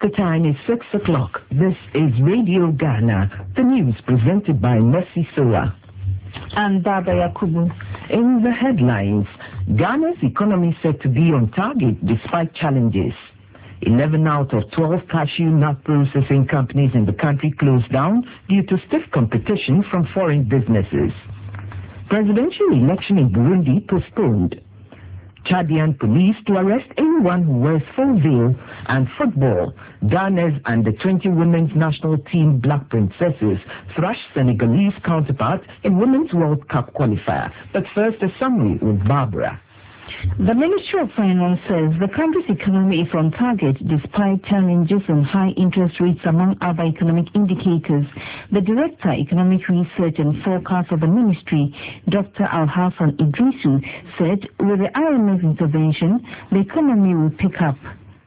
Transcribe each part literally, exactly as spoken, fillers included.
The time is six o'clock. This is Radio Ghana, the news presented by Mercy Sola and Baba Yakubu. In the headlines, Ghana's economy said to be on target despite challenges. eleven out of twelve cashew nut processing companies in the country closed down due to stiff competition from foreign businesses. Presidential election in Burundi postponed. Chadian police to arrest anyone who wears full veil. And football, Ghana's under twenty women's national team Black Princesses thrashed Senegalese counterparts in Women's World Cup qualifier. But first, a summary with Barbara. The Ministry of Finance says the country's economy is on target despite challenges and high interest rates among other economic indicators. The Director, Economic Research and Forecast of the Ministry, Doctor Alhassan Idrisu, said with the I M F intervention, the economy will pick up.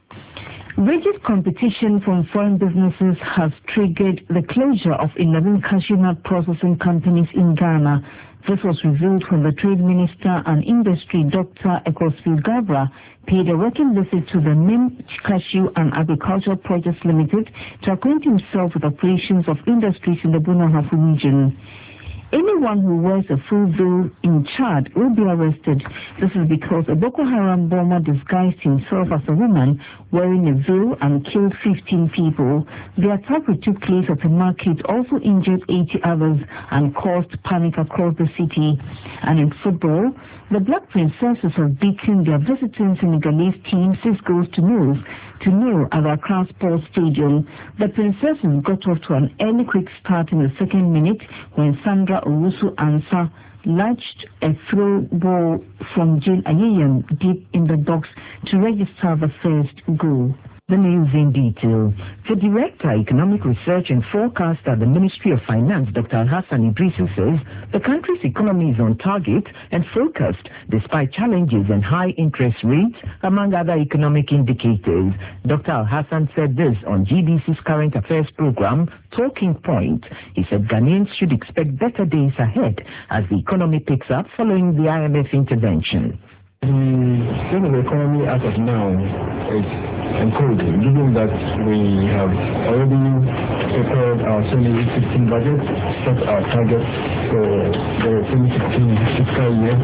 Rigid competition from foreign businesses has triggered the closure of eleven cashew nut processing companies in Ghana. This was revealed when the Trade Minister and Industry, Doctor Ecosfield Gabra, paid a working visit to the M I M Cashew and Agricultural Projects Limited to acquaint himself with operations of industries in the Bunahafu region. Anyone who wears a full veil in Chad will be arrested. This is because a Boko Haram bomber disguised himself as a woman wearing a veil and killed fifteen people. The attack which took place at a market also injured eighty others and caused panic across the city. And in football, the Black Princesses have beaten their visiting Senegalese team six goals to nil to nil at the Accra Sports Stadium. The Princesses got off to an early quick start in the second minute when Sandra Owusu Ansah launched a throw ball from Jane Ayeyem deep in the box to register the first goal. The news in detail. The Director, Economic Research and Forecast at the Ministry of Finance, Doctor Alhassan Idrisu, says the country's economy is on target and focused despite challenges and high interest rates, among other economic indicators. Doctor Alhassan said this on G B C's current affairs program, Talking Point. He said Ghanaians should expect better days ahead as the economy picks up following the I M F intervention. The state of the economy as of now is encouraging, given that we have already prepared our twenty sixteen budget, set our targets for the twenty sixteen fiscal year,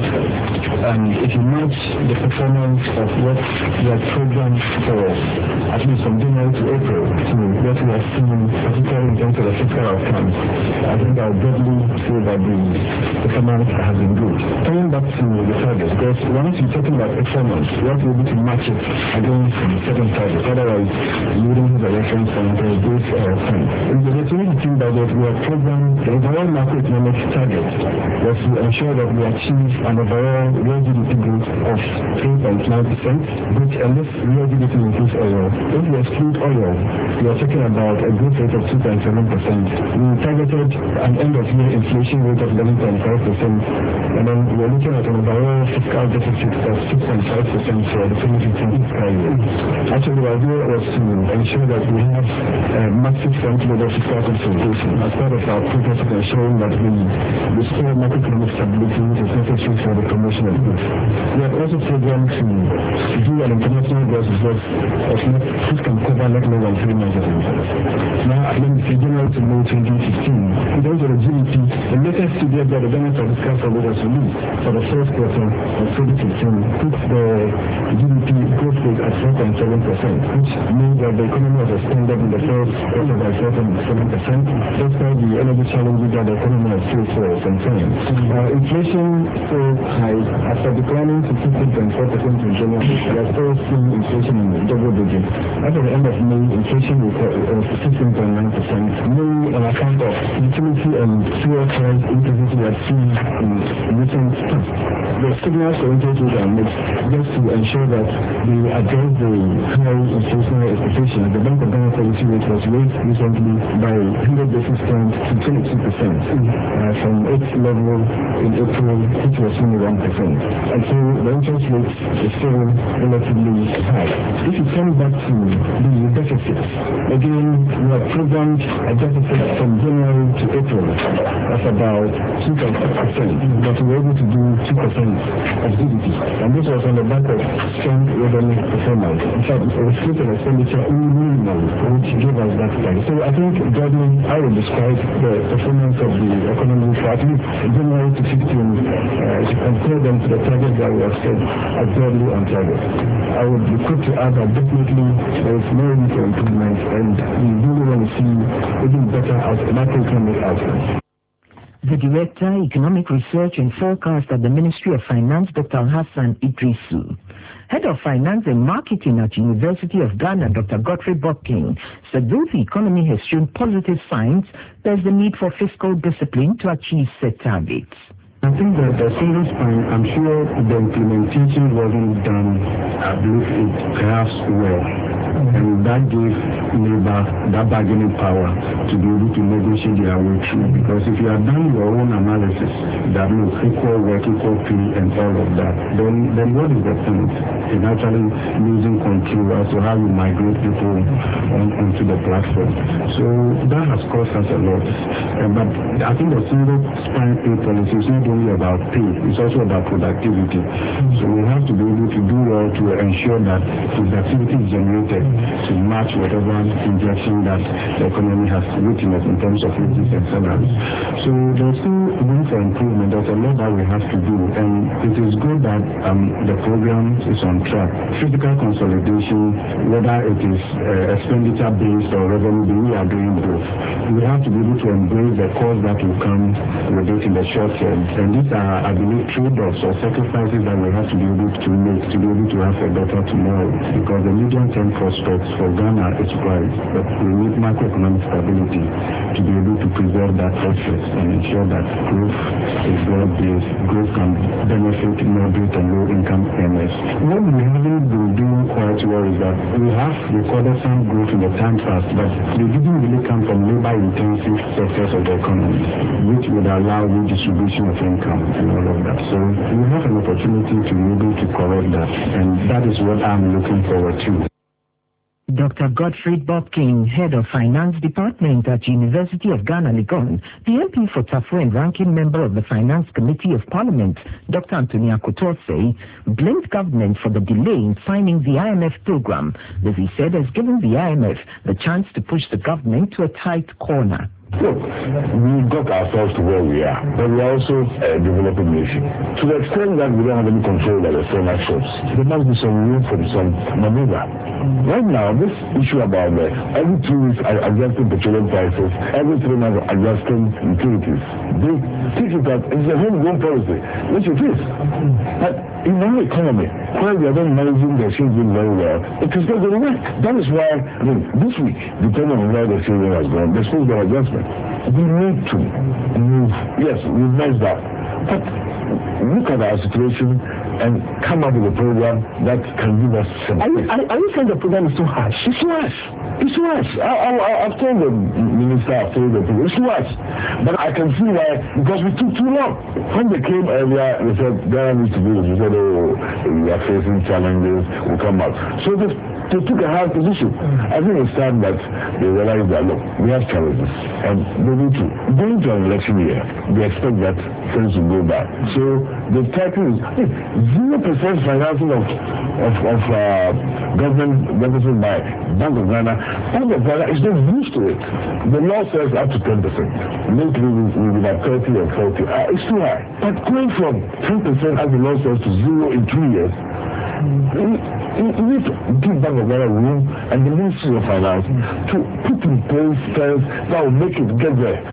and if you match the performance of what we have programmed for at least from January to April to what we have seen, particularly in terms of the fiscal outcomes, I think I'll broadly say that the performance has been good. Coming back to the target, because once you're talking about performance, you have to be able to match it against the certain target. Otherwise, you wouldn't have a reference point or a base or a point. In the twenty sixteen budget, we have programmed the overall macroeconomic target was to ensure that we achieve an overall real G D P growth of three point nine percent, which and this real G D P includes oil. If we exclude oil, we are talking about a growth rate of two point seven percent. We targeted an end-of-year inflation rate of eleven point five percent, and then we are looking at an overall fiscal deficit of six point five percent for the twenty fifteen fiscal year. Actually, the idea was to ensure that we have a massive front-loader fiscal consolidation as part of our progress of ensuring that we restore macroeconomic stability which is necessary for the promotion of goods. We have also programmed to do an international gross reserve of net which can cover not more than three months of interest. Now, I mean, from January to May twenty fifteen, in terms of the G D P, the latest figure that the Ghana Statistical Survey has released for the first quarter of twenty fifteen puts the G D P growth rate at four point seven percent, which means that the economy has expanded in the first quarter by four point seven percent, despite the energy challenges that the economy has faced for some time. Uh, inflation still high, after declining to fifteen point four percent in January, we are still seeing inflation in double digits. After the end of May, inflation was fifteen point nine percent, mainly on account of utility and fuel price increases we have seen in recent past. The signals for interest rates are mixed, just to ensure that we address the high inflationary expectations. The Bank of Ghana policy rate was raised recently by one hundred basis points to twenty-two percent uh, from its level in April, which was twenty-one percent. And so the interest rate is still relatively high. If you come back to the deficit, again, we have programmed a deficit from January to April of about two point six percent, but we were able to do two percent of G D P. And this was on the back of strong revenue performance. In fact, that restricted expenditure minimal, which gave us that target. So I think broadly, I would describe the performance of the economy for at least January to fifteen, uh, to compare them to the target that we have set as broadly on target. I would be quick to add that definitely there is no room for improvement, and we really want to see even better out macroeconomic outcomes. The Director, Economic Research and Forecast at the Ministry of Finance, Doctor Hassan Idrisu. Head of Finance and Marketing at University of Ghana, Doctor Godfrey Bobking, said though the economy has shown positive signs, there's the need for fiscal discipline to achieve set targets. I think that the single spine, I'm sure the implementation wasn't done, I believe it perhaps well. And that gave labor that bargaining power to be able to negotiate their way through. Because if you have done your own analysis, that means equal work, equal pay, and all of that, then then what is the point in actually losing control as to how you migrate people on, onto the platform? So that has cost us a lot. Uh, but I think the single spine pay policy is not only about pay, it's also about productivity. So we have to be able to do well to ensure that productivity is generated to match whatever injection that the economy has witnessed in terms of wages and salaries. So there's still room for improvement. There's a lot that we have to do, and it is good that um, the program is on track. Fiscal consolidation, whether it is uh, expenditure-based or revenue, we are doing both. We have to be able to embrace the cost that will come with it in the short term, and these are, I believe, trade-offs or sacrifices that we have to be able to make to be able to have a better tomorrow, because the medium-term prospects for Ghana is bright, but we need macroeconomic stability to be able to preserve that process and ensure that growth is broad-based. Growth can benefit moderate and low-income earners. What we haven't been doing quite well is that we have recorded some growth in the time past, but they didn't really come from labor-intensive sectors of the economy, which would allow redistribution of income and all of that. So we have an opportunity to be able to correct that, and that is what I'm looking forward to. Doctor Godfrey Bobking, Head of Finance Department at University of Ghana, Legon, the M P for Tafu and ranking member of the Finance Committee of Parliament, Doctor Anthony Akotose, blamed government for the delay in signing the I M F program, that he said has given the I M F the chance to push the government to a tight corner. Look, we got ourselves to where we are, but we are also a developing nation. To the extent that we don't have any control of the external shocks, there must be some room for some maneuver. Right now, this issue about the every two weeks adjusting petroleum prices, every three months adjusting utilities, they think that it's a homegrown policy, which it is. But in our economy, while we are not managing the exchange rate very well, it is not going to work. That is why, I mean, this week, depending on where the exchange rate has gone, there's still an adjustment. We need to move. Yes, we've messed up. But look at our situation and come up with a program that can give us some. Are you, are, are you saying the program is too harsh? It's too harsh. It's too harsh. I, I, I've told the minister, I've told the people, it's too harsh. But I can see why, because we took too long. When they came earlier, they said, Ghana needs to do this. We said, oh, we are facing challenges, we'll come out. So this, they took a hard position. I think it's time that they realize that, look, we have challenges. And they need to. Going to an election year, they expect that things will go bad. So the title is zero percent financing of of, of uh, government deficit by Bank of Ghana. Bank of Ghana is not used to it. The law says up to ten percent. Lately we will be at thirty or forty. Uh, it's too high. But going from ten percent as the law says to zero in two years, we, we need to give Bank of Ghana room and the Ministry of Finance to put in place things that will make it get there.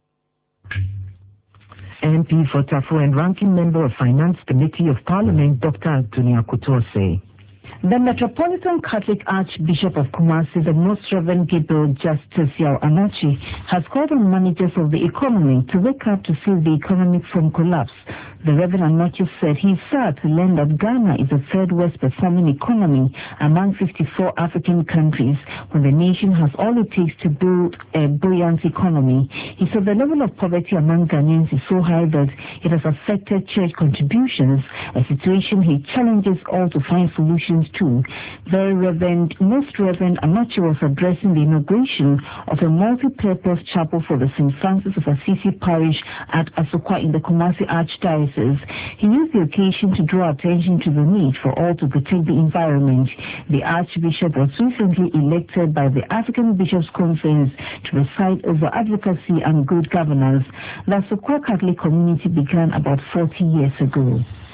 M P for Tafu and ranking member of Finance Committee of Parliament, Doctor Anthony Akotose. The Metropolitan Catholic Archbishop of Kumasi, the Most Reverend Gabriel Justice Yao Anachi, has called on managers of the economy to wake up to save the economy from collapse. The Reverend Anachi said he is sad to learn that Ghana is the third worst performing economy among fifty-four African countries, when the nation has all it takes to build a buoyant economy. He said the level of poverty among Ghanaians is so high that it has affected church contributions, a situation he challenges all to find solutions twenty-two, Very Reverend, Most Reverend Amachi was addressing the inauguration of a multi-purpose chapel for the Saint Francis of Assisi Parish at Asokwa in the Kumasi Archdiocese. He used the occasion to draw attention to the need for all to protect the environment. The Archbishop was recently elected by the African Bishops' Conference to preside over advocacy and good governance. The Asokwa Catholic community began about forty years ago.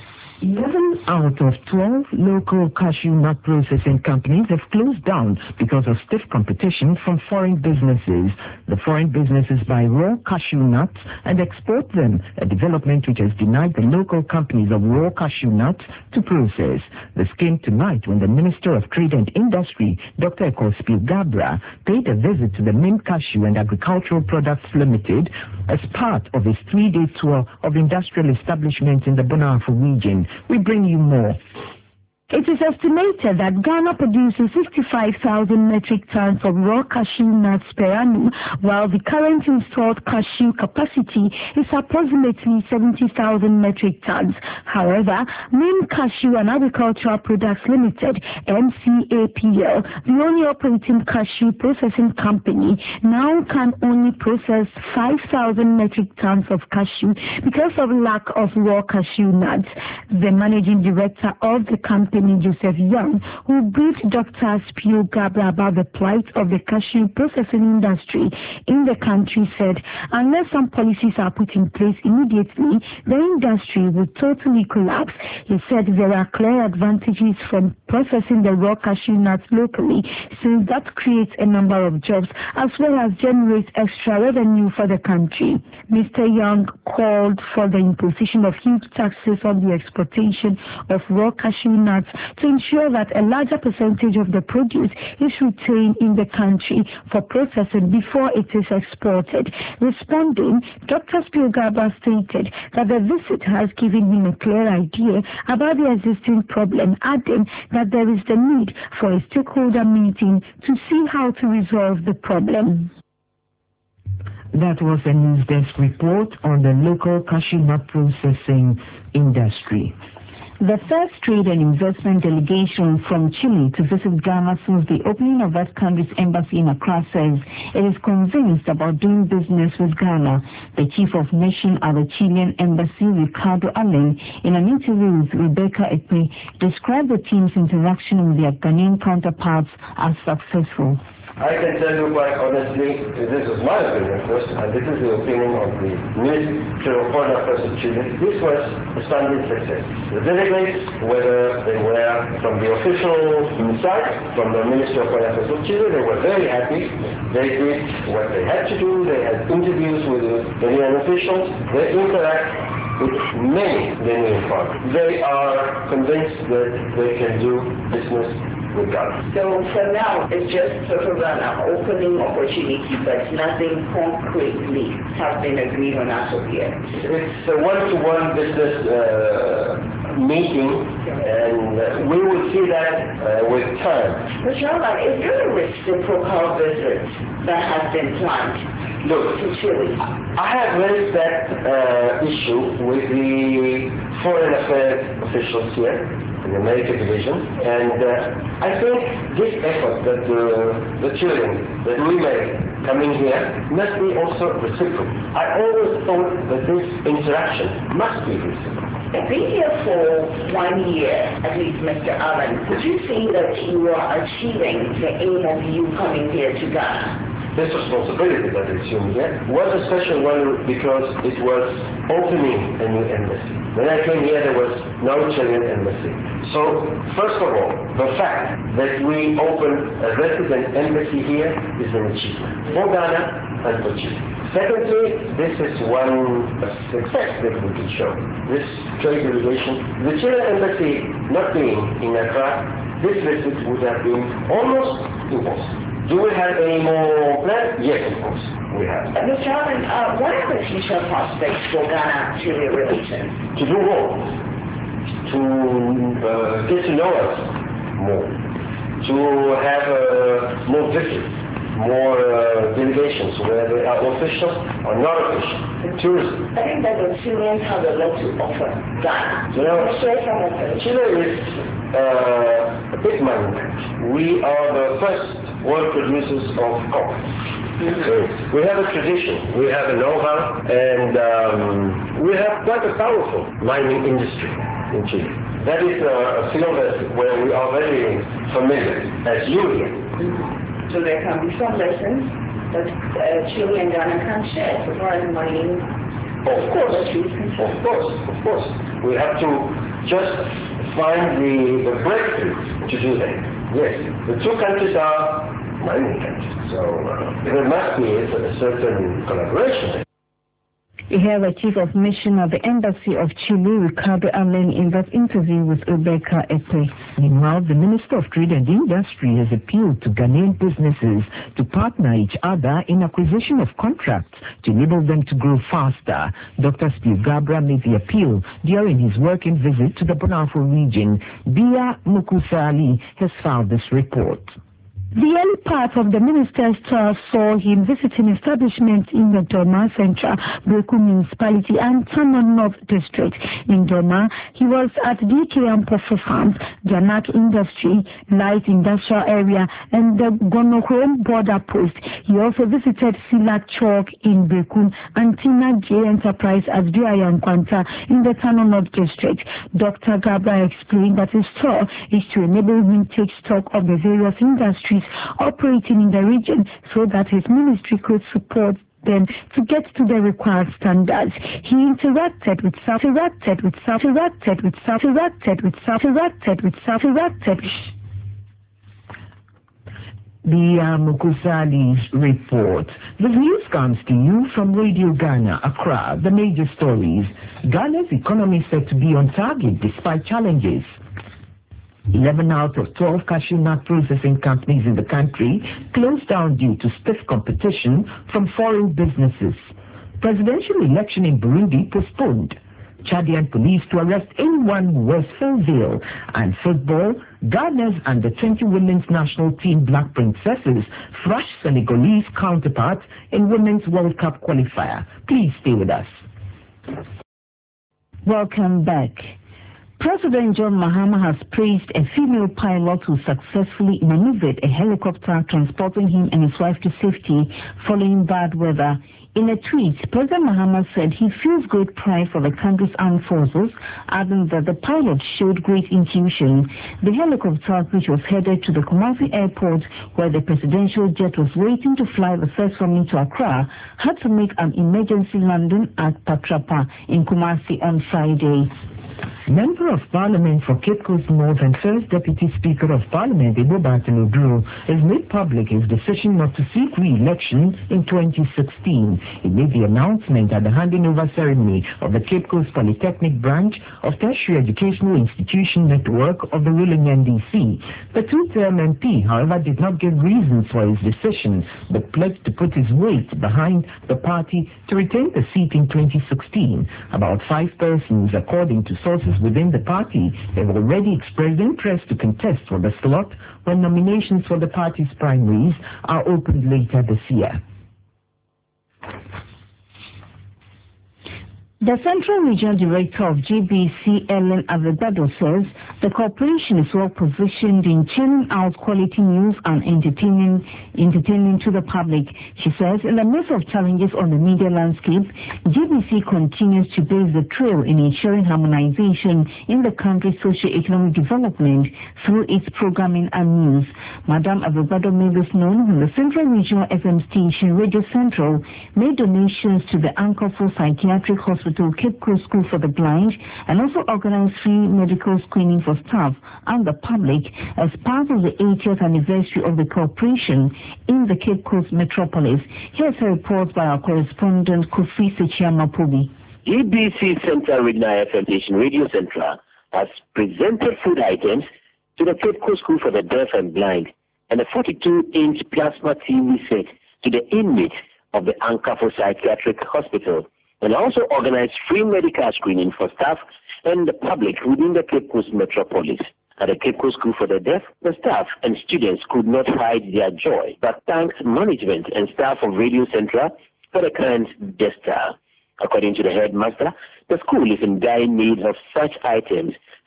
eleven out of twelve local cashew nut processing companies have closed down because of stiff competition from foreign businesses. The foreign businesses buy raw cashew nuts and export them, a development which has denied the local companies of raw cashew nuts to process. This came tonight when the Minister of Trade and Industry, Doctor Ekospi Gabra, paid a visit to the Mint Cashew and Agricultural Products Limited as part of his three-day tour of industrial establishments in the Bonafo region. We bring you more. It is estimated that Ghana produces sixty-five thousand metric tons of raw cashew nuts per annum, while the current installed cashew capacity is approximately seventy thousand metric tons. However, Mint Cashew and Agricultural Products Limited, M C A P L, the only operating cashew processing company, now can only process five thousand metric tons of cashew because of lack of raw cashew nuts. The managing director of the company, Joseph Young, who briefed Doctor Spio Gabra about the plight of the cashew processing industry in the country, said unless some policies are put in place immediately, the industry will totally collapse. He said there are clear advantages from processing the raw cashew nuts locally, since that creates a number of jobs as well as generates extra revenue for the country. Mister Young called for the imposition of huge taxes on the exportation of raw cashew nuts to ensure that a larger percentage of the produce is retained in the country for processing before it is exported. Responding, Doctor Spiogaba stated that the visit has given him a clear idea about the existing problem, adding that there is the need for a stakeholder meeting to see how to resolve the problem. That was a news desk report on the local cashew nut processing industry. The first trade and investment delegation from Chile to visit Ghana since the opening of that country's embassy in Accra says it is convinced about doing business with Ghana. The chief of mission at the Chilean embassy, Ricardo Allen, in an interview with Rebecca Ekpe, described the team's interaction with their Ghanaian counterparts as successful. I can tell you quite honestly, this is my opinion first, and this is the opinion of the Minister of Foreign Affairs of Chile. This was a standing success. The delegates, whether they were from the official side, from the Minister of Foreign Affairs of Chile, they were very happy. They did what they had to do. They had interviews with the Ghanaian officials. They interact with many Ghanaian farmers. They are convinced that they can do business with Ghana. So for now, it's just sort of an opening opportunity, but nothing concretely has been agreed on as of yet. It's a one-to-one business uh, meeting, and uh, we will see that uh, with time. But Shaban, is there a reciprocal visit that has been planned? Look, to Chile? I have raised that uh, issue with the foreign affairs officials here in the American division, and uh, I think this effort that uh, the Chileans, that we make coming here, must be also reciprocal. I always thought that this interaction must be reciprocal. Being here for one year, at least, Mister Allen, would you say that you are achieving the aim of you coming here to Ghana? This responsibility that I assume here was a special one because it was opening a new embassy. When I came here, there was no Chilean embassy. So, first of all, the fact that we opened a resident embassy here is an achievement for Ghana and for Chile. Secondly, this is one success that we can show. This trade delegation, the Chilean embassy not being in Accra, this visit would have been almost impossible. Do we have any more plans? Yes, of course, we have. Uh, Mister Allen, uh, what are the future prospects for Ghana-Chile relations? To do more, to uh, get to know us more, to have uh, more visits, more uh, delegations, whether they are official or not official, tourism. I think that the Chileans have a lot to offer Ghana. You know, Chile is uh, a big mining country. We are the first world producers of copper. Mm-hmm. We have a tradition, we have a know-how, and um, we have quite a powerful mining industry in Chile. That is a, a field that, where we are very familiar, as you here. Mm-hmm. So there can be some lessons that uh, Chile and Ghana can share for foreign mining. Of course, of course, of course. We have to just find the, the breakthrough to do that. Yes, the two countries are mining countries, so uh, there must be a certain collaboration. Here, the Chief of Mission of the Embassy of Chile, Ricardo Allen, in that interview with Rebecca Epe. Meanwhile, the Minister of Trade and Industry has appealed to Ghanaian businesses to partner each other in acquisition of contracts to enable them to grow faster. Doctor Steve Gabra made the appeal during his working visit to the Bonafo region. Bia Mukusali has filed this report. The early part of the minister's tour saw him visiting establishments in the Doma Central, Breku Municipality and Tano North District. In Doma, he was at D K Ampofo Farms, Janak Industry, Light Industrial Area, and the Gonokrom Border Post. He also visited Silak Chalk in Breku and Tina J Enterprise at Duayankwanta in the Tano North District. Doctor Gabra explained that his tour is to enable him to take stock of the various industries operating in the region so that his ministry could support them to get to the required standards. He interacted with South interacted with South interacted with South interacted with South interacted with South interacted The uh, Mukusali's report. The news comes to you from Radio Ghana, Accra. The major stories. Ghana's economy set to be on target despite challenges. eleven out of twelve cashew nut processing companies in the country closed down due to stiff competition from foreign businesses. Presidential election in Burundi postponed. Chadian police to arrest anyone who wears full veil. And football, Ghana's under twenty women's national team Black Princesses thrashed Senegalese counterparts in Women's World Cup qualifier. Please stay with us. Welcome back. President John Mahama has praised a female pilot who successfully maneuvered a helicopter transporting him and his wife to safety following bad weather. In a tweet, President Mahama said he feels great pride for the country's armed forces, adding that the pilot showed great intuition. The helicopter, which was headed to the Kumasi airport where the presidential jet was waiting to fly the first family to Accra, had to make an emergency landing at Patrapa in Kumasi on Friday. Member of Parliament for Cape Coast North and First Deputy Speaker of Parliament, Ebo Barton Oduro, has made public his decision not to seek re-election in twenty sixteen. He made the announcement at the handing over ceremony of the Cape Coast Polytechnic branch of Tertiary Educational Institution Network of the ruling N D C. The two-term M P, however, did not give reasons for his decision, but pledged to put his weight behind the party to retain the seat in twenty sixteen. About five persons, according to sources within the party, have already expressed interest to contest for the slot when nominations for the party's primaries are opened later this year. The Central Regional Director of G B C, Ellen Avegado, says the corporation is well positioned in churning out quality news and entertaining, entertaining to the public. She says in the midst of challenges on the media landscape, G B C continues to blaze the trail in ensuring harmonization in the country's socio-economic development through its programming and news. Madame Avegado made this known when the Central Regional F M station, Radio Central, made donations to the Anchorful Psychiatric Hospital Cape Coast School for the Blind and also organized free medical screening for staff and the public as part of the eightieth anniversary of the corporation in the Cape Coast metropolis. Here's a report by our correspondent Kofi Sechiamapobi. G B C Central Regional F M station Radio Central has presented food items to the Cape Coast School for the Deaf and Blind and a forty-two inch plasma T V set to the inmates of the Anchorful Psychiatric Hospital, and also organized free medical screening for staff and the public within the Cape Coast metropolis. At the Cape Coast School for the Deaf, the staff and students could not hide their joy, but thanked management and staff of Radio Central for the kind gesture. According to the headmaster, the school is in dire need of such items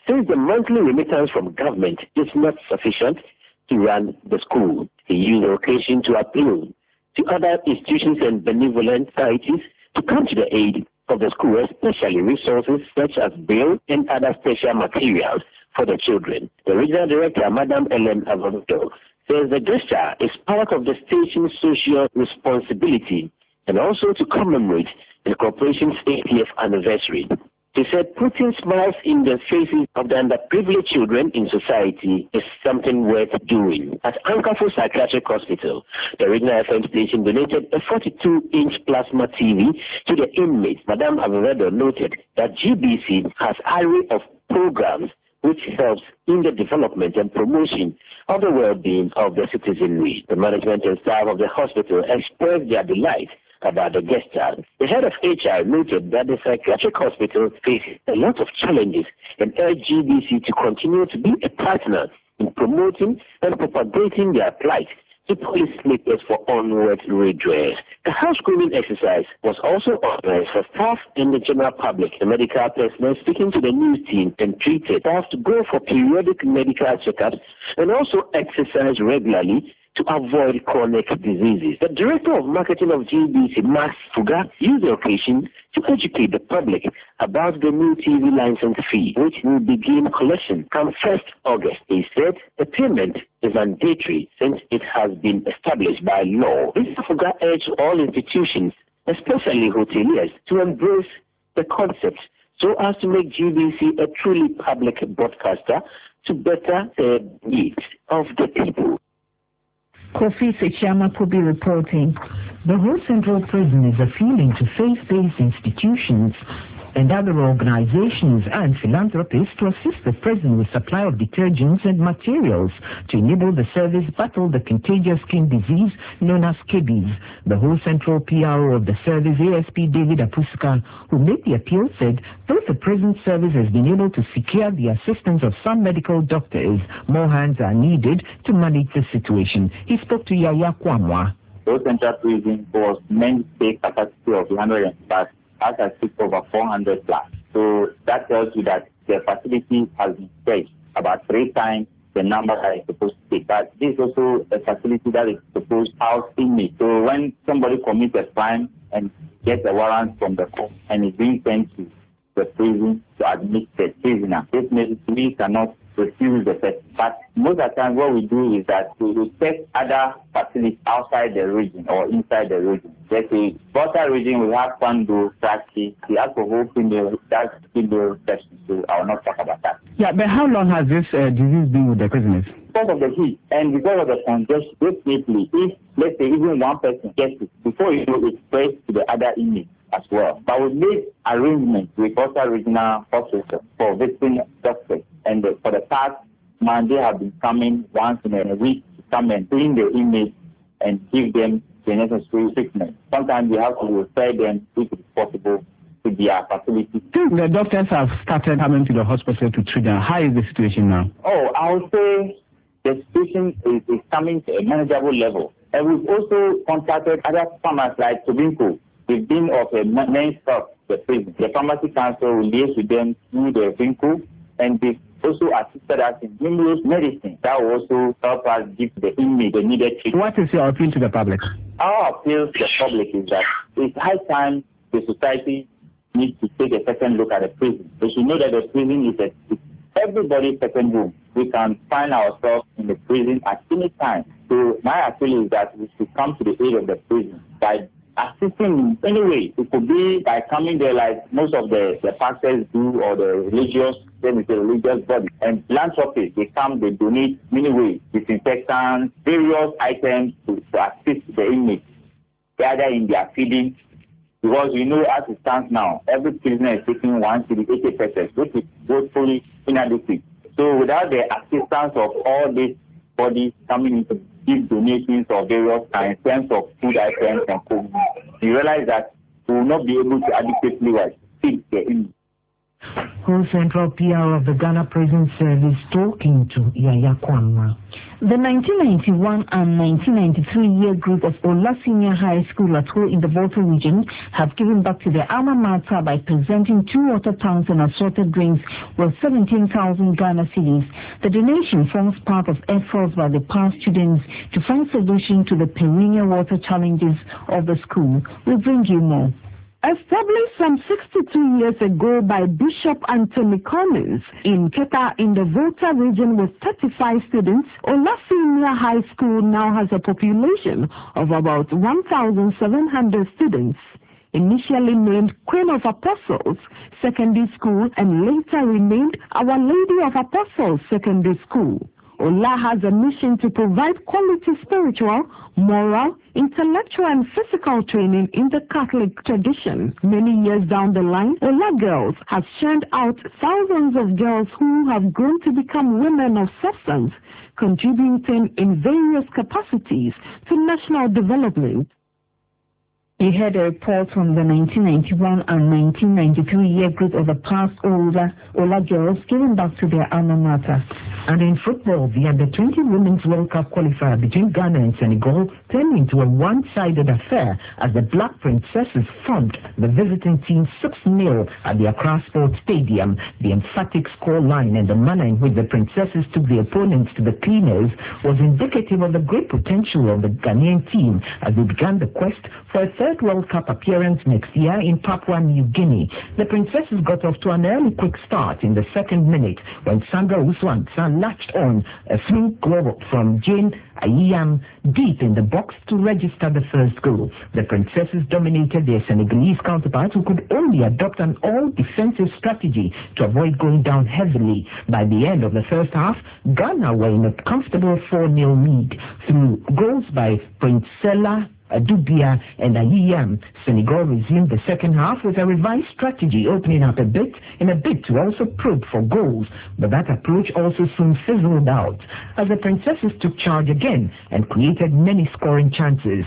says the monthly remittance from government is not sufficient to run the school. He used the occasion to appeal to other institutions and benevolent societies to come to the aid of the school, especially resources such as bail and other special materials for the children. The regional director, Madam Ellen Avovdo, says the gesture is part of the station's social responsibility and also to commemorate the corporation's eightieth anniversary. She said putting smiles in the faces of the underprivileged children in society is something worth doing. At Ankafo Psychiatric Hospital, the regional F M station donated a forty-two inch plasma T V to the inmates. Madame Averedo noted that G B C has an array of programs which helps in the development and promotion of the well-being of the citizenry. The management and staff of the hospital expressed their delight about the gesture. The head of H R noted that the psychiatric hospital faces a lot of challenges and urged G B C to continue to be a partner in promoting and propagating their plight to policymakers for onward redress. The house cleaning exercise was also organized for staff and the general public. The medical personnel speaking to the news team and treated staff to go for periodic medical checkups and also exercise regularly to avoid chronic diseases. The director of marketing of G B C, Max Fuga, used the occasion to educate the public about the new T V license fee, which will begin collection come first August. He said the payment is mandatory since it has been established by law. Mister Fuga urged all institutions, especially hoteliers, to embrace the concept so as to make G B C a truly public broadcaster to better the needs of the people. Kofi Sechama could be reporting. The whole central prison is appealing to faith-based institutions and other organizations and philanthropists to assist the prison with supply of detergents and materials to enable the service battle the contagious skin disease known as scabies. The whole central P R O of the service, A S P David Apuska, who made the appeal, said though the prison service has been able to secure the assistance of some medical doctors, more hands are needed to manage the situation. He spoke to Yaya Kwamwa. The central prison was meant to take capacity of one hundred but as I speak over four hundred plus. So that tells you that the facility has been stretched about three times the number that is supposed to take. But this is also a facility that is supposed to house inmates. So when somebody commits a crime and gets a warrant from the court and is being sent to the prison to admit the prisoner, this means we cannot refuse the person. But most of the time what we do is that we will take other facilities outside the region or inside the region. Let's say, Volta region, we have Pando, Taxi, the alcohol female, that's female section, so I will not talk about that. Yeah, but how long has this uh, disease been with the prisoners? Because of the heat and because of the congestion, definitely, if, let's say, even one person gets it, before you know it spreads to the other inmates as well. But we made arrangements with Volta Regional Hospital for visiting doctors, and the, for the past month, they have been coming once in a week to come and clean the inmates and give them the necessary treatment. Sometimes we have to refer them, if it's possible, to their facility. The doctors have started coming to the hospital to treat them. How is the situation now? Oh, I would say the situation is, is coming to a manageable level. And we've also contacted other farmers like Tobinco. They've been of a main stop the prison. The Pharmacy Council will liaise with them through the Vinco, and they also assisted us in numerous medicine that will also help us give the inmate the needed treatment. What is your appeal to the public? Our appeal to the public is that it's high time the society needs to take a second look at the prison. They should know that the prison is a, it's everybody's second home. We can find ourselves in the prison at any time. So my appeal is that we should come to the aid of the prison by assisting in any way. It could be by coming there like most of the, the pastors do, or the religious, then it's a religious body. And philanthropy, they come, they donate many ways, disinfectants, various items to, to assist the inmates, either in their feeding, because you know as it stands now, every prisoner is taking one to the eighty percent, which is woefully inadequate. So without the assistance of all these bodies coming into give donations of various kinds in terms of food items and food, you realize that we will not be able to adequately feed the inmates. Who Central P R of the Ghana Prison Service talking to Yaya Kwamma. The nineteen ninety-one and nineteen ninety-three year group of Ola Senior High School at Ho in the Volta region have given back to their alma mater by presenting two water tanks and assorted drinks worth seventeen thousand Ghana cedis. The donation forms part of efforts by the past students to find solutions to the perennial water challenges of the school. We bring you more. Established some sixty-two years ago by Bishop Anthony Collins in Keta in the Volta region with thirty-five students, Ola Senior High School now has a population of about one thousand seven hundred students. Initially named Queen of Apostles Secondary School and later renamed Our Lady of Apostles Secondary School. Ola has a mission to provide quality spiritual, moral, intellectual and physical training in the Catholic tradition. Many years down the line, Ola Girls has churned out thousands of girls who have grown to become women of substance, contributing in various capacities to national development. We had a report from the nineteen ninety-one and nineteen ninety-three year group of the past Ola, Ola girls giving back to their alma mater. And in football, the under twenty Women's World Cup qualifier between Ghana and Senegal turned into a one-sided affair as the Black Princesses thumped the visiting team six nil at the Accra Sports Stadium. The emphatic scoreline and the manner in which the Princesses took the opponents to the cleaners was indicative of the great potential of the Ghanaian team as they began the quest for a third World Cup appearance next year in Papua New Guinea. The Princesses got off to an early quick start in the second minute when Sandra Uswan-San latched on a swing goal from Jane Ayiyam deep in the box to register the first goal. The Princesses dominated their Senegalese counterparts who could only adopt an all-defensive strategy to avoid going down heavily. By the end of the first half, Ghana were in a comfortable four nil lead through goals by Princella Adubia and Ayiyam. Senegal resumed the second half with a revised strategy, opening up a bit in a bid to also probe for goals, but that approach also soon fizzled out as the Princesses took charge again and created many scoring chances.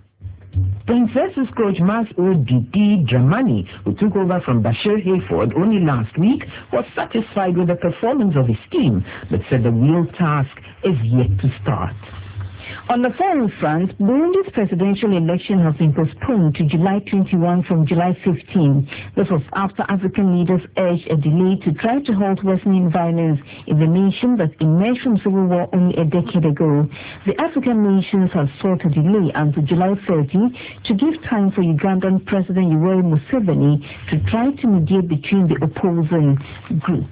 Princesses coach Mas Odidi Dramani, who took over from Bashir Hayford only last week, was satisfied with the performance of his team, but said the real task is yet to start. On the foreign front, Burundi's presidential election has been postponed to July twenty-first from July fifteenth. This was after African leaders urged a delay to try to halt worsening violence in the nation that emerged from civil war only a decade ago. The African nations have sought a delay until July thirtieth to give time for Ugandan President Yoweri Museveni to try to mediate between the opposing group.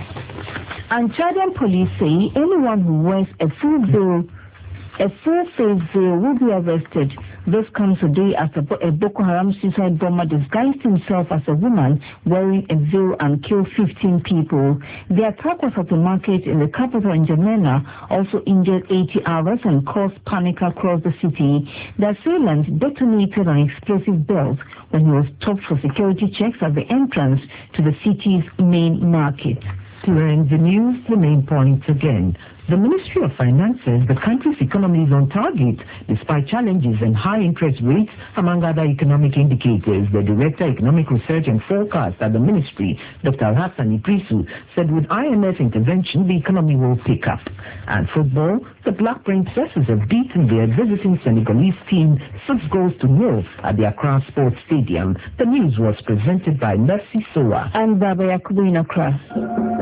And Chadian police say anyone who wears a full veil A full-face veil will be arrested. This comes a day after a Boko Haram suicide bomber disguised himself as a woman wearing a veil and killed fifteen people. The attack was at the market in the capital N'Djamena, also injured eighty others and caused panic across the city. The assailant detonated an explosive belt when he was stopped for security checks at the entrance to the city's main market. To end the news, the main points again. The Ministry of Finance says the country's economy is on target despite challenges and high interest rates, among other economic indicators. The Director Economic Research and Forecast at the Ministry, Doctor Hassan Iprisu, said with I M F intervention, the economy will pick up. And football, the Black Princesses have beaten their visiting Senegalese team six goals to nil at the Accra Sports Stadium. The news was presented by Mercy Soa and Baba Yakubu in Accra.